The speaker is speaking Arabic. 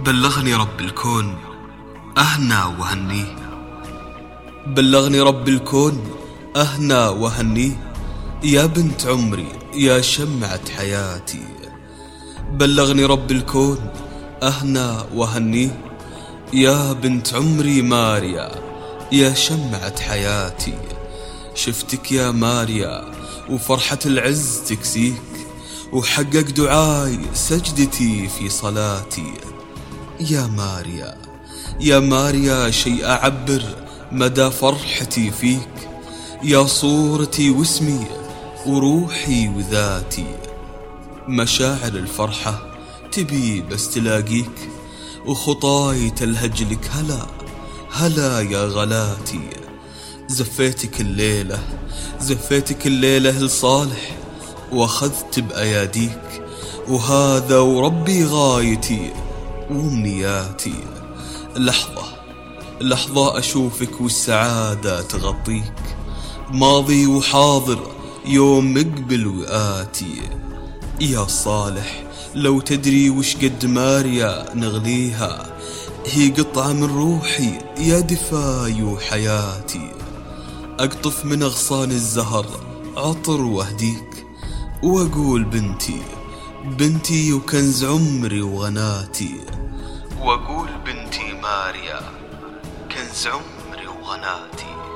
بلغني رب الكون أهنى وهنيه، بلغني رب الكون أهنى وهنيه، يا بنت عمري يا شمعة حياتي. بلغني رب الكون أهنى وهنيه، يا بنت عمري ماريا يا شمعة حياتي. شفتك يا ماريا وفرحة العز تكسيك، وحقق دعاي سجدتي في صلاتي. يا ماريا يا ماريا شيء أعبر مدى فرحتي فيك، يا صورتي واسمي وروحي وذاتي. مشاعر الفرحة تبي بس تلاقيك، وخطاي تلهج لك هلا هلا يا غلاتي. زفيتك الليلة زفيتك الليلة لصالح، واخذت بأياديك، وهذا وربي غايتي وامنياتي. لحظة أشوفك والسعادة تغطيك، ماضي وحاضر يوم مقبل وآتي. يا صالح لو تدري وش قد ماريا نغليها، هي قطعة من روحي يا دفاي وحياتي. أقطف من أغصان الزهر عطر واهديك، وأقول بنتي بنتي وكنز عمري وغناتي. وأقول بنتي ماريا كنز عمري وغناتي.